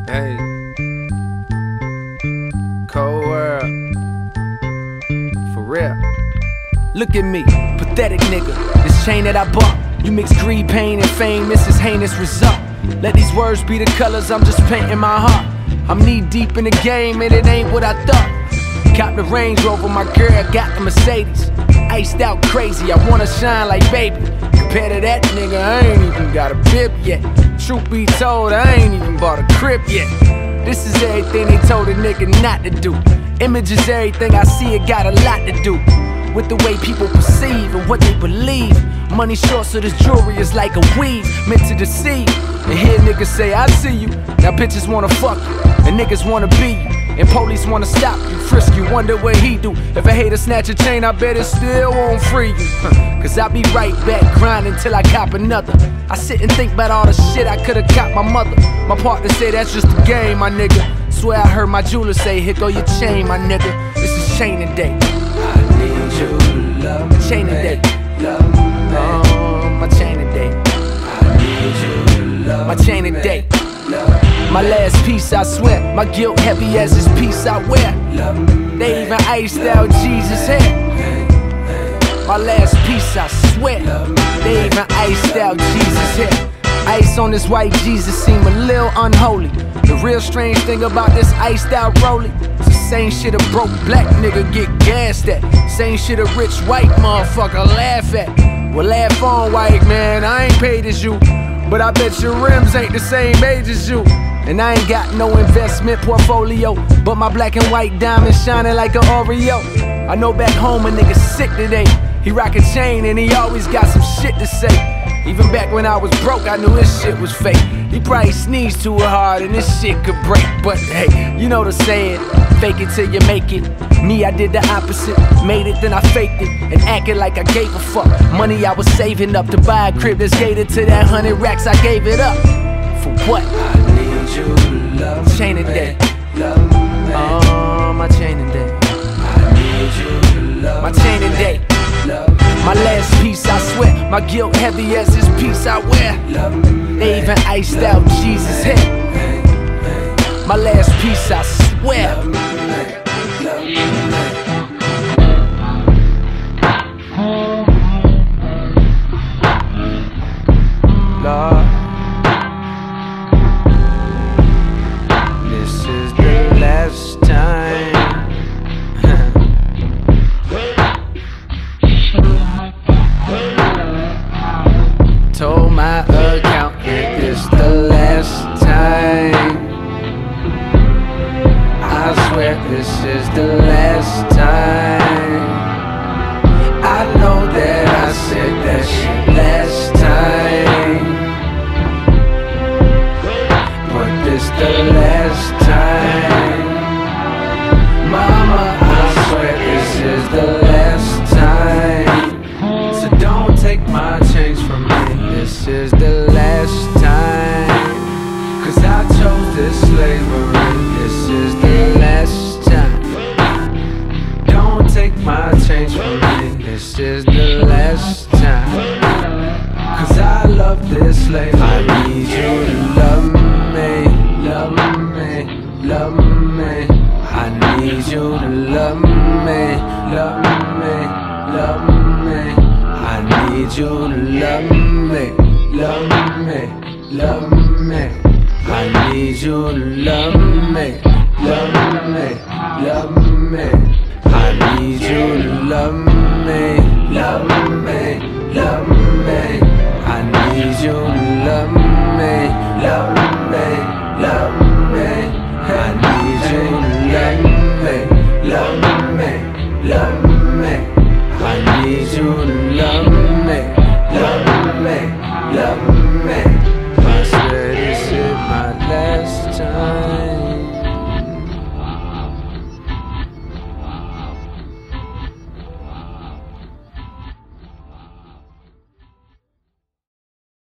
Hey, cold world, for real. Look at me, pathetic nigga. This chain that I bought, you mix greed, pain, and fame. This is heinous result. Let these words be the colors, I'm just painting my heart. I'm knee deep in the game, and it ain't what I thought. Got the Range Rover, my girl got the Mercedes. Iced out crazy, I wanna shine like baby. Compared to that nigga, I ain't even got a bib yet. Truth be told, I ain't even bought a crib yet. This is everything they told a nigga not to do. Image is everything I see, it got a lot to do with the way people perceive and what they believe. Money short, so this jewelry is like a weave, meant to deceive. And hear niggas say, I see you. Now bitches wanna fuck you, and niggas wanna be you, and police wanna stop you, frisk you, wonder what he do. If a hater snatch a chain, I bet it still won't free you. Cause I be right back grinding till I cop another. I sit and think about all the shit I could've copped my mother. My partner say that's just a game, my nigga. Swear I heard my jeweler say, here go your chain, my nigga. This is chainin' day. I need you to love me. Chainin' day. Love me. My chainin' day. I need you to love my chainin' day. My last piece, I swear. My guilt heavy as this piece I wear. They even iced out Jesus' hair. My last piece, I swear. They even iced out Jesus' hair. Ice on this white Jesus seem a little unholy. The real strange thing about this iced out rollie, it's the same shit a broke black nigga get gassed at. Same shit a rich white motherfucker laugh at. Well, laugh on, white man, I ain't paid as you, but I bet your rims ain't the same age as you. And I ain't got no investment portfolio, but my black and white diamonds shining like an Oreo. I know back home a nigga sick today. He rock a chain and he always got some shit to say. Even back when I was broke, I knew his shit was fake. He probably sneezed too hard and this shit could break. But hey, you know the saying, fake it till you make it. Me, I did the opposite, made it, then I faked it, and acted like I gave a fuck. Money I was saving up to buy a crib that's catered to that 100 racks, I gave it up. For what? I need you to love me. Chainin' day. Love me. My chainin' day. I need you to love my chainin' day. My last piece, I swear. My guilt heavy as this piece I wear. They even iced out Jesus' head. My last piece, I swear. Lord, this is the last time. Told my accountant it's the last time. I swear this is the last time. I know that I said that shit last time, but this the last time. Mama, I swear this is the last time. So don't take my change from me. This is the last time, cause I chose this slavery. This is the last time. Don't take my change from me. This is the last time, cause I love this slave. I need you to love me, love me, love me. I need you to love me, love me, love me. I need you to love me, love me, love me. I need you to love me, love me, love me. I need you to love me, love me, love me. I need you to love me, love me, love me.